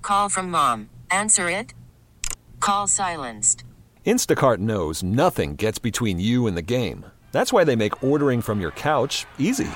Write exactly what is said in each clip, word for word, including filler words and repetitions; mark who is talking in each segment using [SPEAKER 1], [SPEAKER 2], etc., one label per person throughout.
[SPEAKER 1] call from mom. Answer it. Call silenced.
[SPEAKER 2] Instacart knows nothing gets between you and the game. That's why they make ordering from your couch easy.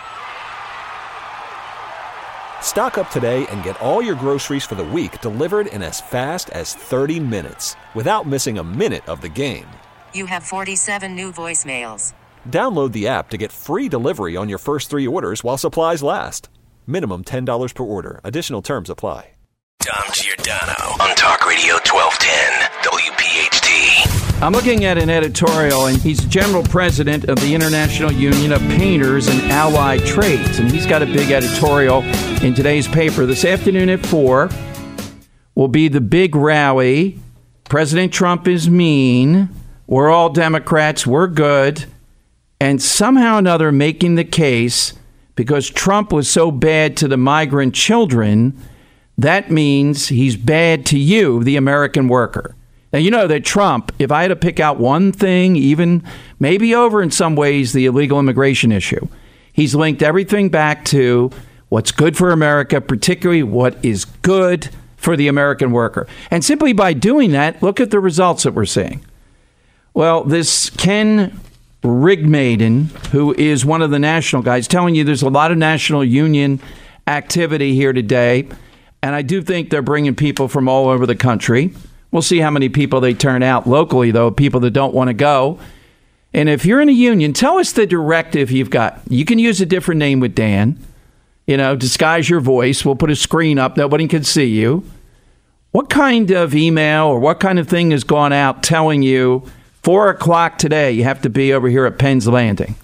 [SPEAKER 2] Stock up today and get all your groceries for the week delivered in as fast as thirty minutes without missing a minute of the game.
[SPEAKER 1] You have forty-seven new voicemails.
[SPEAKER 2] Download the app to get free delivery on your first three orders while supplies last. Minimum ten dollars per order. Additional terms apply.
[SPEAKER 3] Dom Giordano on Talk Radio twelve ten W P H T.
[SPEAKER 4] I'm looking at an editorial, and he's general president of the International Union of Painters and Allied Trades, and he's got a big editorial in today's paper. This afternoon at four will be the big rally. President Trump is mean. We're all Democrats. We're good. And somehow or another making the case, because Trump was so bad to the migrant children, that means he's bad to you, the American worker. Now, you know that Trump, if I had to pick out one thing, even maybe over in some ways the illegal immigration issue, he's linked everything back to what's good for America, particularly what is good for the American worker. And simply by doing that, look at the results that we're seeing. Well, this Ken Rigmaiden, who is one of the national guys, telling you there's a lot of national union activity here today. And I do think they're bringing people from all over the country. We'll see how many people they turn out locally, though, people that don't want to go. And if you're in a union, tell us the directive you've got. You can use a different name with Dan. You know, disguise your voice. We'll put a screen up. Nobody can see you. What kind of email or what kind of thing has gone out telling you four o'clock today you have to be over here at Penn's Landing?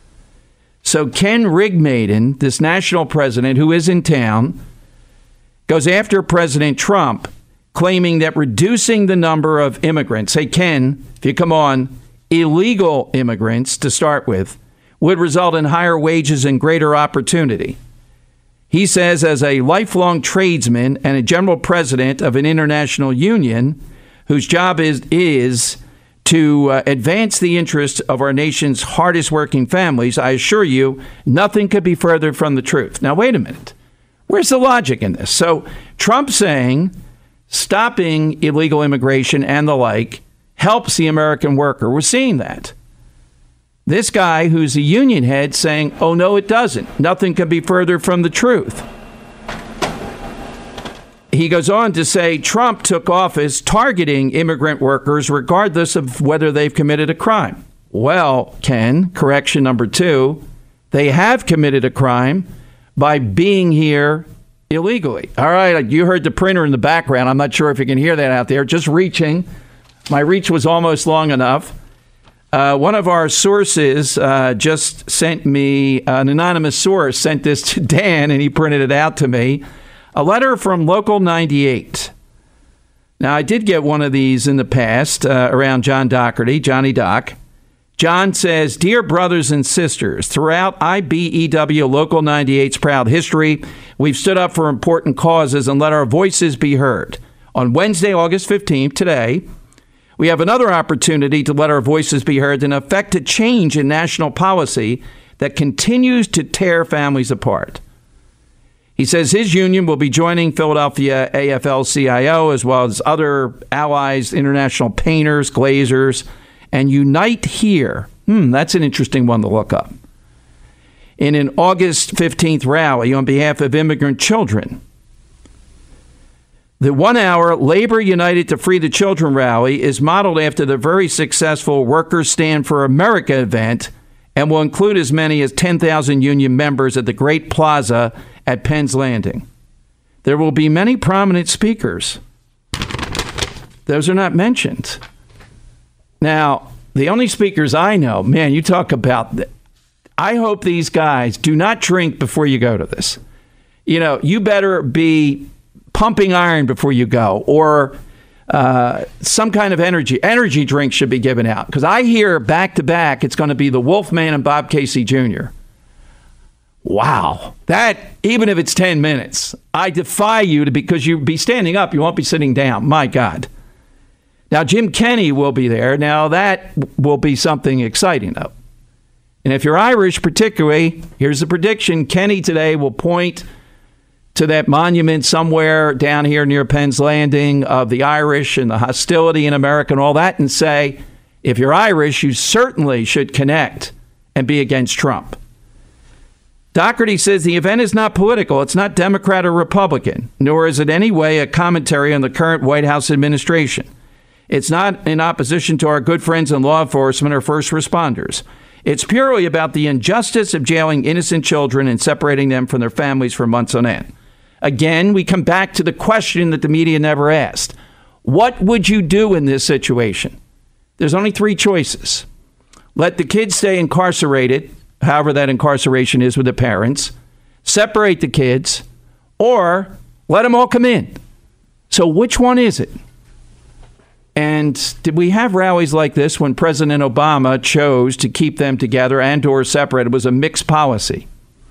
[SPEAKER 4] So Ken Rigmaiden, this national president who is in town, goes after President Trump, claiming that reducing the number of immigrants, hey, Ken, if you come on, illegal immigrants to start with, would result in higher wages and greater opportunity. He says, as a lifelong tradesman and a general president of an international union whose job is is to uh, advance the interests of our nation's hardest working families, I assure you, nothing could be further from the truth. Now, wait a minute. Where's the logic in this? So Trump saying stopping illegal immigration and the like helps the American worker. We're seeing that. This guy who's a union head saying, oh, no, it doesn't. Nothing can be further from the truth. He goes on to say Trump took office targeting immigrant workers regardless of whether they've committed a crime. Well, Ken, correction number two, they have committed a crime by being here illegally. All right, you heard the printer in the background. I'm not sure if you can hear that out there. Just reaching. My reach was almost long enough. Uh, one of our sources uh, just sent me, an anonymous source sent this to Dan, and he printed it out to me. A letter from Local ninety-eight. Now, I did get one of these in the past uh, around John Doherty, Johnny Doc. John says, dear brothers and sisters, throughout I B E W Local ninety-eight's proud history, we've stood up for important causes and let our voices be heard. On Wednesday, August fifteenth, today, we have another opportunity to let our voices be heard and effect a change in national policy that continues to tear families apart. He says his union will be joining Philadelphia A F L C I O as well as other allies, international painters, glazers, and unite here. Hmm, that's an interesting one to look up. In an August fifteenth rally on behalf of immigrant children. The one-hour Labor United to Free the Children rally is modeled after the very successful Workers Stand for America event and will include as many as ten thousand union members at the Great Plaza at Penn's Landing. There will be many prominent speakers. Those are not mentioned. Now, the only speakers I know, man, you talk about, th- I hope these guys do not drink before you go to this. You know, you better be pumping iron before you go, or uh, some kind of energy. Energy drink should be given out. Because I hear back to back, it's going to be the Wolfman and Bob Casey Junior Wow. That, even if it's ten minutes, I defy you to, because you'll be standing up, you won't be sitting down. My God. Now, Jim Kenney will be there. Now, that will be something exciting, though. And if you're Irish particularly, here's the prediction. Kenney today will point to that monument somewhere down here near Penn's Landing of the Irish and the hostility in America and all that and say, if you're Irish, you certainly should connect and be against Trump. Doherty says the event is not political. It's not Democrat or Republican, nor is it in any way a commentary on the current White House administration. It's not in opposition to our good friends in law enforcement or first responders. It's purely about the injustice of jailing innocent children and separating them from their families for months on end. Again, we come back to the question that the media never asked. What would you do in this situation? There's only three choices. Let the kids stay incarcerated, however that incarceration is with the parents, separate the kids, or let them all come in. So which one is it? And did we have rallies like this when President Obama chose to keep them together and or separate? It was a mixed policy.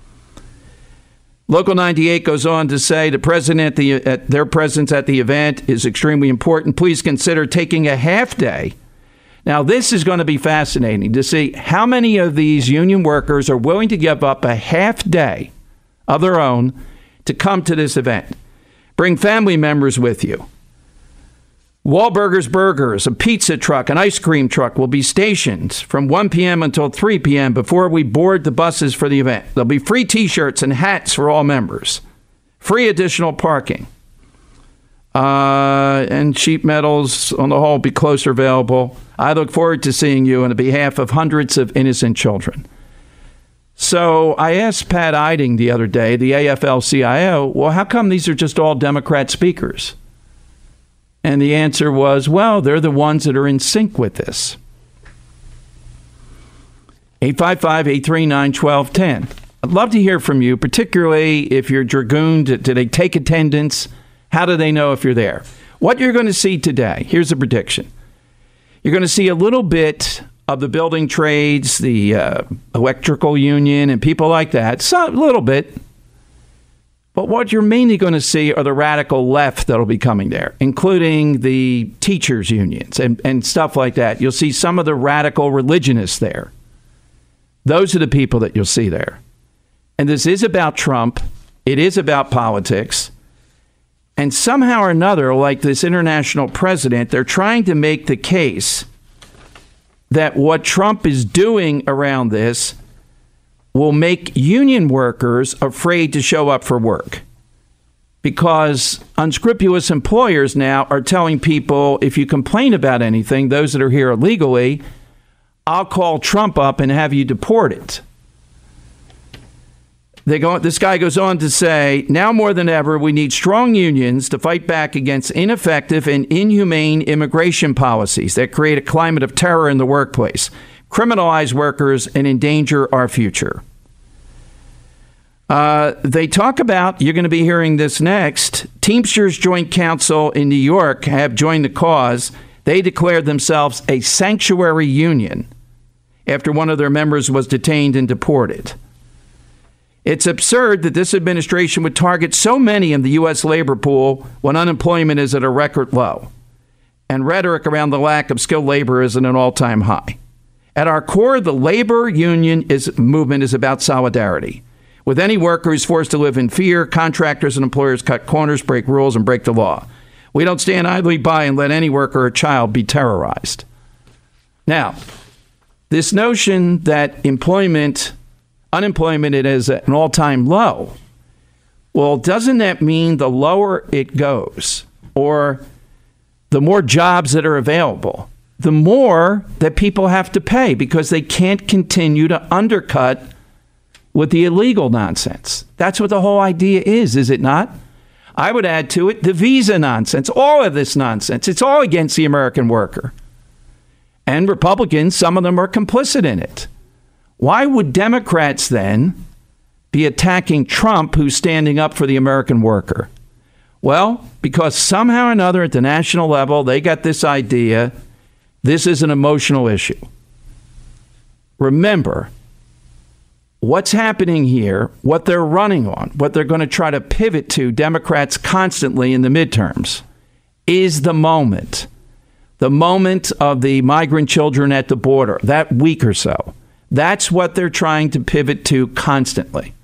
[SPEAKER 4] Local ninety-eight goes on to say the president at the, at their presence at the event is extremely important. Please consider taking a half day. Now, this is going to be fascinating to see how many of these union workers are willing to give up a half day of their own to come to this event. Bring family members with you. Wahlburgers Burgers, a pizza truck, an ice cream truck will be stationed from one p.m. until three p.m. before we board the buses for the event. There'll be free T-shirts and hats for all members. Free additional parking. Uh, and sheet metals on the whole be closer available. I look forward to seeing you on behalf of hundreds of innocent children. So I asked Pat Eiding the other day, the A F L C I O, well, how come these are just all Democrat speakers? And the answer was, well, they're the ones that are in sync with this. eight five five, eight three nine, one two one zero. I'd love to hear from you, particularly if you're Dragoon. Do they take attendance? How do they know if you're there? What you're going to see today, here's a prediction. You're going to see a little bit of the building trades, the uh, electrical union, and people like that. So, a little bit. But what you're mainly going to see are the radical left that'll be coming there, including the teachers' unions and, and stuff like that. You'll see some of the radical religionists there. Those are the people that you'll see there. And this is about Trump. It is about politics. And somehow or another, like this international president, they're trying to make the case that what Trump is doing around this will make union workers afraid to show up for work. Because unscrupulous employers now are telling people, if you complain about anything, those that are here illegally, I'll call Trump up and have you deported. They go, this guy goes on to say, now more than ever, we need strong unions to fight back against ineffective and inhumane immigration policies that create a climate of terror in the workplace, criminalize workers, and endanger our future. Uh, they talk about, you're going to be hearing this next, Teamsters Joint Council in New York have joined the cause. They declared themselves a sanctuary union after one of their members was detained and deported. It's absurd that this administration would target so many in the U S labor pool when unemployment is at a record low and rhetoric around the lack of skilled labor is at an all-time high. At our core, the labor union is, movement is about solidarity. With any worker who's forced to live in fear, contractors and employers cut corners, break rules, and break the law. We don't stand idly by and let any worker or child be terrorized. Now, this notion that employment, unemployment is at an all-time low, well, doesn't that mean the lower it goes, or the more jobs that are available, the more that people have to pay because they can't continue to undercut with the illegal nonsense? That's what the whole idea is, is it not? I would add to it the visa nonsense, all of this nonsense. It's all against the American worker. And Republicans, some of them are complicit in it. Why would Democrats then be attacking Trump, who's standing up for the American worker? Well, because somehow or another at the national level, they got this idea, this is an emotional issue. Remember, what's happening here, what they're running on, what they're going to try to pivot to, Democrats constantly in the midterms, is the moment. The moment of the migrant children at the border, that week or so. That's what they're trying to pivot to constantly.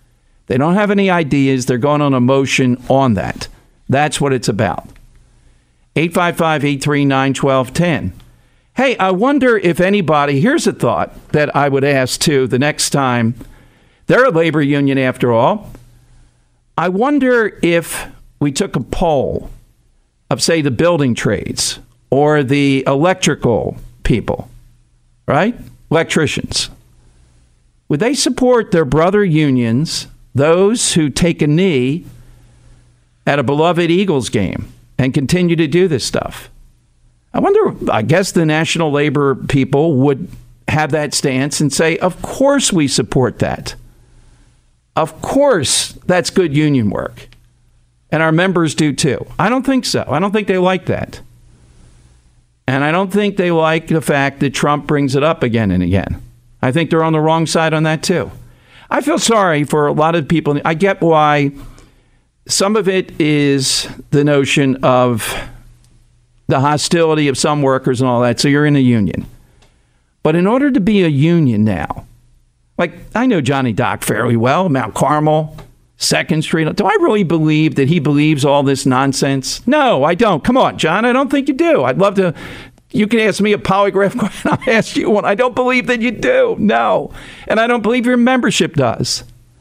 [SPEAKER 4] They don't have any ideas. They're going on emotion on that. That's what it's about. eight five five, eight three nine, one two one zero. Hey, I wonder if anybody, here's a thought that I would ask too the next time. They're a labor union after all. I wonder if we took a poll of, say, the building trades or the electrical people, right? Electricians. Would they support their brother unions, those who take a knee at a beloved Eagles game and continue to do this stuff? I wonder, I guess the national labor people would have that stance and say, of course we support that. Of course that's good union work. And our members do too. I don't think so. I don't think they like that. And I don't think they like the fact that Trump brings it up again and again. I think they're on the wrong side on that too. I feel sorry for a lot of people. I get why some of it is the notion of the hostility of some workers and all that. So you're in a union. But in order to be a union now, like I know Johnny Dock fairly well, Mount Carmel, Second Street. Do I really believe that he believes all this nonsense? No, I don't. Come on, John. I don't think you do. I'd love to. You can ask me a polygraph question. I'll ask you one. I don't believe that you do. No. And I don't believe your membership does.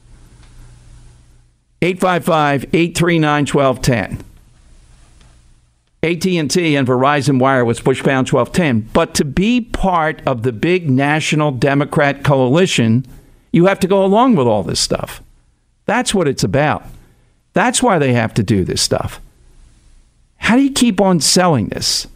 [SPEAKER 4] eight five five, eight three nine, one two one zero. A T and T and Verizon Wireless, push pound twelve ten. But to be part of the big national Democrat coalition, you have to go along with all this stuff. That's what it's about. That's why they have to do this stuff. How do you keep on selling this?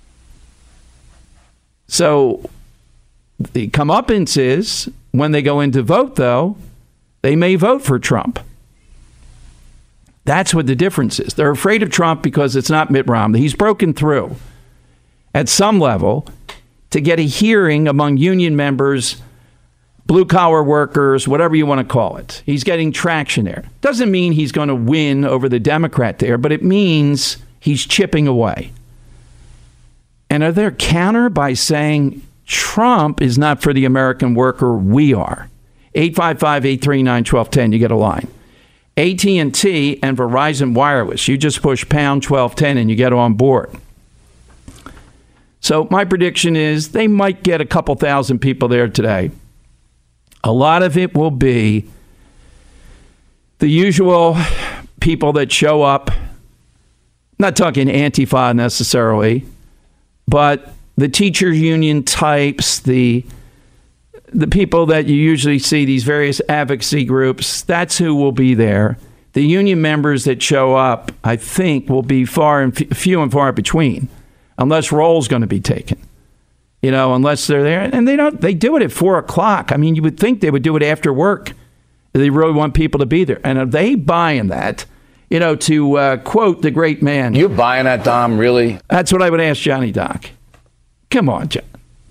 [SPEAKER 4] So the comeuppance is when they go in to vote, though, they may vote for Trump. That's what the difference is. They're afraid of Trump because it's not Mitt Romney. He's broken through at some level to get a hearing among union members, blue-collar workers, whatever you want to call it. He's getting traction there. Doesn't mean he's going to win over the Democrat there, but it means he's chipping away. And are there counter by saying Trump is not for the American worker? We are. eight five five, eight three nine, one two one zero. You get a line. A T and T and Verizon Wireless. You just push pound twelve ten and you get on board. So my prediction is they might get a couple thousand people there today. A lot of it will be the usual people that show up. Not talking Antifa necessarily, but the teachers union types, the the people that you usually see, these various advocacy groups, that's who will be there. The union members that show up, I think, will be far and f- few and far between, unless roll's going to be taken. You know, unless they're there. And they don't, they do it at four o'clock. I mean, you would think they would do it after work. They really want people to be there. And are they buying that? You know, to uh, quote the great man.
[SPEAKER 5] You buying that, Dom, really?
[SPEAKER 4] That's what I would ask Johnny Dock. Come on, John.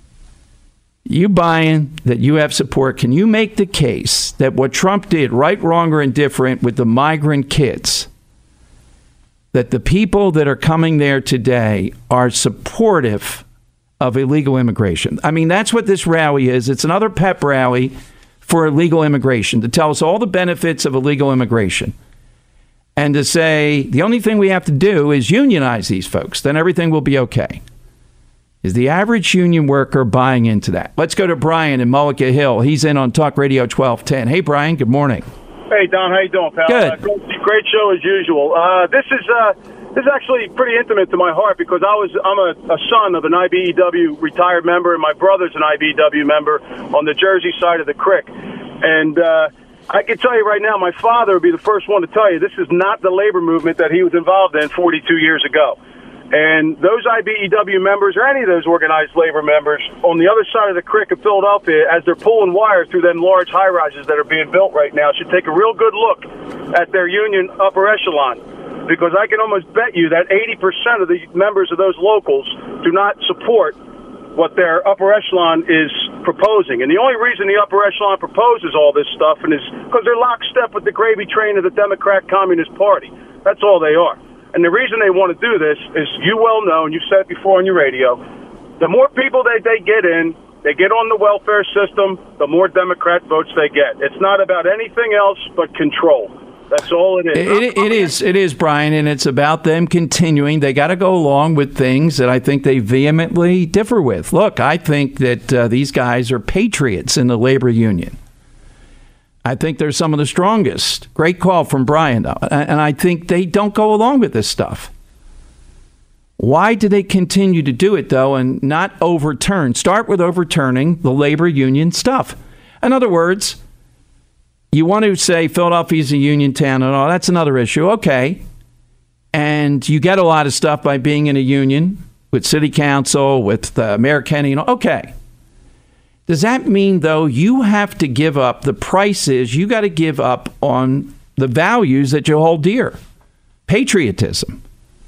[SPEAKER 4] You buying that you have support? Can you make the case that what Trump did, right, wrong, or indifferent, with the migrant kids, that the people that are coming there today are supportive of illegal immigration? I mean, that's what this rally is. It's another pep rally for illegal immigration, to tell us all the benefits of illegal immigration. And to say the only thing we have to do is unionize these folks, then everything will be okay. Is the average union worker buying into that? Let's go to Brian in Mullica Hill. He's in on Talk Radio twelve ten. Hey, Brian, good morning.
[SPEAKER 6] Hey, Don, how you doing, pal?
[SPEAKER 4] Good.
[SPEAKER 6] Uh, great, great show as usual. Uh, this is uh, this is actually pretty intimate to my heart because I was I'm a, a son of an I B E W retired member, and my brother's an I B E W member on the Jersey side of the creek. And uh, I can tell you right now, my father would be the first one to tell you this is not the labor movement that he was involved in forty-two years ago. And those I B E W members, or any of those organized labor members, on the other side of the creek in Philadelphia, as they're pulling wire through them large high-rises that are being built right now, should take a real good look at their union upper echelon. Because I can almost bet you that eighty percent of the members of those locals do not support what their upper echelon is proposing. And the only reason the upper echelon proposes all this stuff and is because they're lockstep with the gravy train of the Democrat Communist Party. That's all they are. And the reason they want to do this is, you well know, and you've said it before on your radio, the more people that they get in, they get on the welfare system, the more Democrat votes they get. It's not about anything else but control. That's all it is.
[SPEAKER 4] It, it is, it is, Brian, and it's about them continuing. They got to go along with things that I think they vehemently differ with. Look, I think that uh, these guys are patriots in the labor union. I think they're some of the strongest. Great call from Brian, though. And I think they don't go along with this stuff. Why do they continue to do it, though, and not overturn? Start with overturning the labor union stuff. In other words, you want to say Philadelphia's a union town and all, that's another issue. Okay. And you get a lot of stuff by being in a union with city council, with uh, Mayor Kenny. And all. Okay. Does that mean, though, you have to give up the prices you got to give up on the values that you hold dear? Patriotism.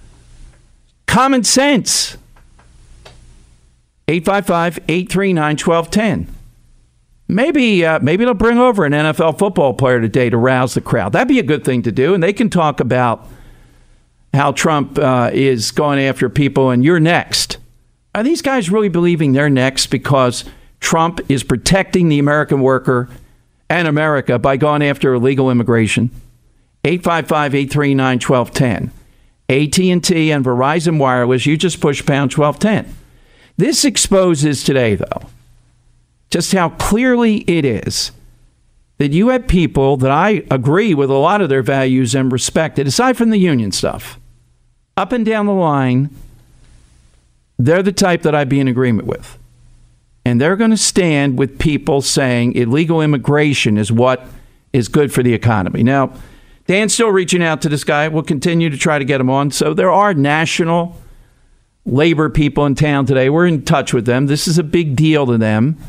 [SPEAKER 4] Common sense. eight five five, eight three nine, one two one zero. Maybe uh, maybe they'll bring over an N F L football player today to rouse the crowd. That'd be a good thing to do. And they can talk about how Trump uh, is going after people and you're next. Are these guys really believing they're next because Trump is protecting the American worker and America by going after illegal immigration? eight five five, eight three nine, one two one zero. A T and T and Verizon Wireless, you just push pound twelve ten. This exposes today, though, just how clearly it is that you have people that I agree with a lot of their values and respected, aside from the union stuff. Up and down the line, they're the type that I'd be in agreement with. And they're going to stand with people saying illegal immigration is what is good for the economy. Now, Dan's still reaching out to this guy. We'll continue to try to get him on. So there are national labor people in town today. We're in touch with them. This is a big deal to them.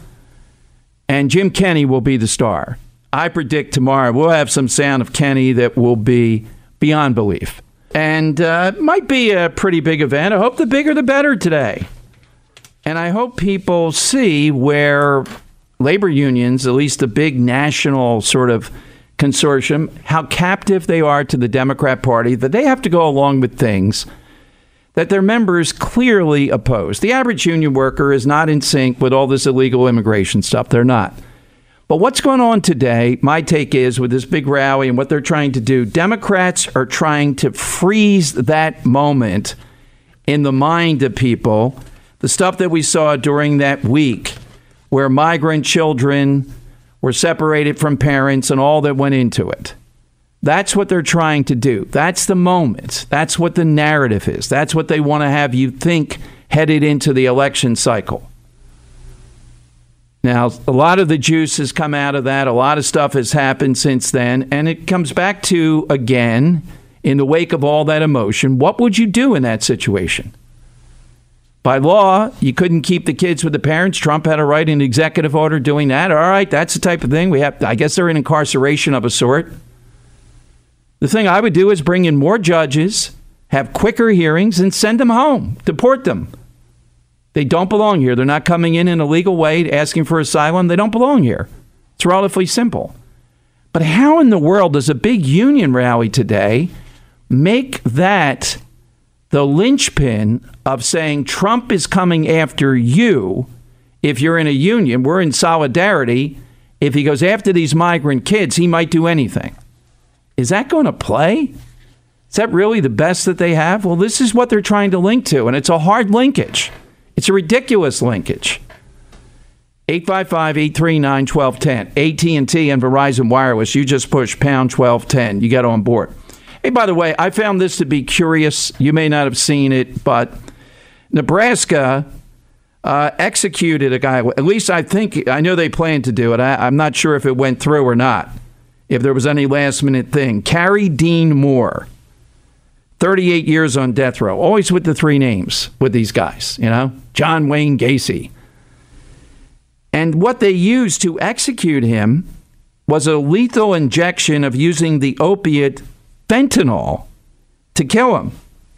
[SPEAKER 4] And Jim Kenney will be the star. I predict tomorrow we'll have some sound of Kenney that will be beyond belief. And uh, it might be a pretty big event. I hope the bigger the better today. And I hope people see where labor unions, at least the big national sort of consortium, how captive they are to the Democrat Party, that they have to go along with things that their members clearly oppose. The average union worker is not in sync with all this illegal immigration stuff. They're not. But what's going on today, my take is, with this big rally and what they're trying to do, Democrats are trying to freeze that moment in the mind of people. The stuff that we saw during that week where migrant children were separated from parents and all that went into it. That's what they're trying to do. That's the moment. That's what the narrative is. That's what they want to have you think headed into the election cycle. Now, a lot of the juice has come out of that. A lot of stuff has happened since then. And it comes back to, again, in the wake of all that emotion, what would you do in that situation? By law, you couldn't keep the kids with the parents. Trump had to write an executive order doing that. All right, that's the type of thing we have. I guess they're in incarceration of a sort. The thing I would do is bring in more judges, have quicker hearings, and send them home, deport them. They don't belong here. They're not coming in in a legal way asking for asylum. They don't belong here. It's relatively simple. But how in the world does a big union rally today make that the linchpin of saying Trump is coming after you if you're in a union? We're in solidarity. If he goes after these migrant kids, he might do anything. Is that going to play? Is that really the best that they have? Well, this is what they're trying to link to, and it's a hard linkage. It's a ridiculous linkage. eight five five, eight three nine, one two one zero. A T and T and Verizon Wireless. You just push pound twelve ten. You get on board. Hey, by the way, I found this to be curious. You may not have seen it, but Nebraska uh, executed a guy. At least I think, I know they planned to do it. I, I'm not sure if it went through or not, if there was any last minute thing. Carrie Dean Moore, thirty-eight years on death row. Always with the three names with these guys, you know, John Wayne Gacy. And what they used to execute him was a lethal injection of using the opiate fentanyl to kill him.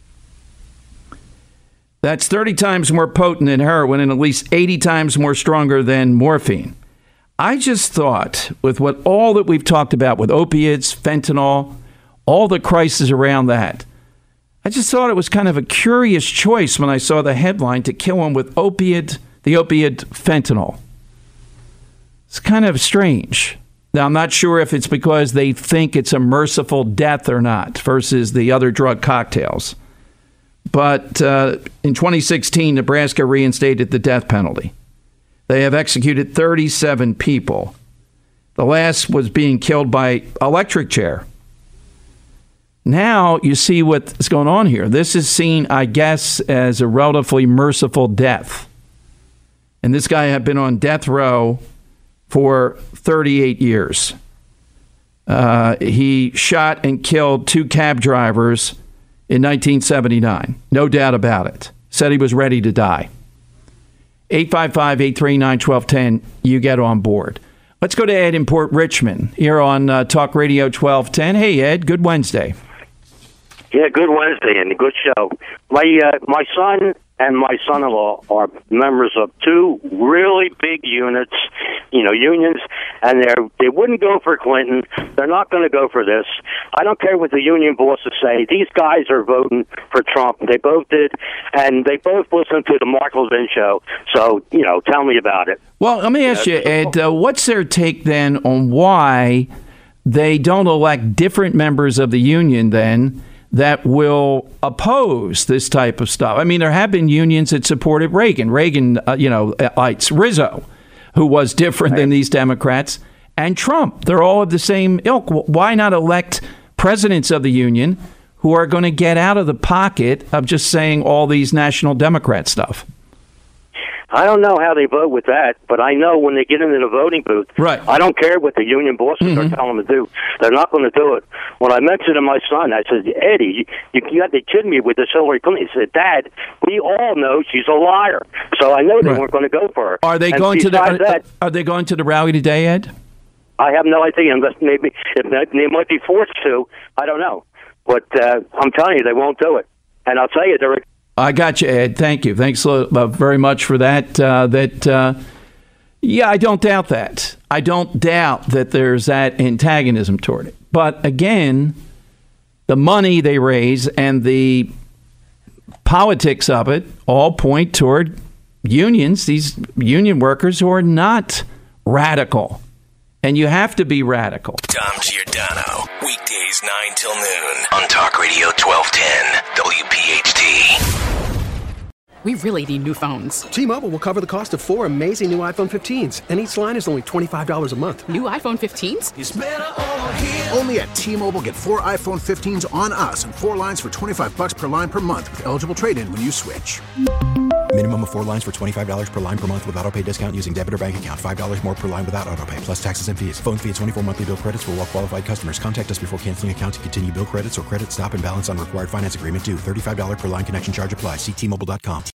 [SPEAKER 4] That's thirty times more potent than heroin and at least eighty times more stronger than morphine. I just thought, with what all that we've talked about with opiates, fentanyl, all the crisis around that, I just thought it was kind of a curious choice when I saw the headline to kill him with opiate the opiate fentanyl. It's kind of strange. Now, I'm not sure if it's because they think it's a merciful death or not versus the other drug cocktails. But uh, in twenty sixteen, Nebraska reinstated the death penalty. They have executed thirty-seven people. The last was being killed by electric chair. Now you see what's going on here. This is seen, I guess, as a relatively merciful death. And this guy had been on death row for thirty-eight years. Uh, he shot and killed two cab drivers in nineteen seventy-nine. No doubt about it. Said he was ready to die. eight five five, eight three nine, one two one zero. You get on board. Let's go to Ed in Port Richmond here on uh, Talk Radio twelve ten. Hey, Ed, good Wednesday.
[SPEAKER 7] Yeah, good Wednesday and a good show. My uh, my son and my son-in-law are members of two really big units, you know, unions, and they they wouldn't go for Clinton. They're not going to go for this. I don't care what the union bosses say. These guys are voting for Trump. They both did, and they both listened to the Mark Levin show. So, you know, tell me about it.
[SPEAKER 4] Well, let me ask you, Ed, uh, what's their take then on why they don't elect different members of the union then that will oppose this type of stuff? I mean, there have been unions that supported Reagan. Reagan, uh, you know, it's Rizzo, who was different right. than these Democrats, and Trump. They're all of the same ilk. Why not elect presidents of the union who are going to get out of the pocket of just saying all these national Democrat stuff?
[SPEAKER 7] I don't know how they vote with that, but I know when they get into the voting booth,
[SPEAKER 4] right.
[SPEAKER 7] I don't care what the union bosses mm-hmm. are telling them to do. They're not going to do it. When I mentioned to my son, I said, Eddie, you, you got to kid me with this Hillary Clinton. He said, Dad, we all know she's a liar. So I know they right. weren't going to go for her.
[SPEAKER 4] Are they
[SPEAKER 7] and
[SPEAKER 4] going to the? Are,
[SPEAKER 7] that,
[SPEAKER 4] are they going to the rally today, Ed?
[SPEAKER 7] I have no idea. Unless maybe if they might be forced to. I don't know. But uh, I'm telling you, they won't do it. And I'll tell you, they're.
[SPEAKER 4] I got you, Ed. Thank you. Thanks uh, very much for that. Uh, that, uh, yeah, I don't doubt that. I don't doubt that there's that antagonism toward it. But again, the money they raise and the politics of it all point toward unions, these union workers who are not radical. And you have to be radical.
[SPEAKER 3] Dom Giordano, weekdays nine till noon on Talk Radio twelve ten W P H T.
[SPEAKER 8] We really need new phones.
[SPEAKER 9] T-Mobile will cover the cost of four amazing new iPhone fifteens, and each line is only twenty-five dollars a month.
[SPEAKER 8] New iPhone fifteens?
[SPEAKER 10] It's better over here. Only at T-Mobile, get four iPhone fifteens on us and four lines for twenty-five dollars per line per month with eligible trade-in when you switch.
[SPEAKER 11] Minimum of four lines for twenty-five dollars per line per month with autopay discount using debit or bank account. five dollars more per line without autopay, plus taxes and fees. Phone fee at twenty-four monthly bill credits for well-qualified customers. Contact us before canceling account to continue bill credits or credit stop and balance on required finance agreement due. thirty-five dollars per line connection charge applies. See T Mobile dot com.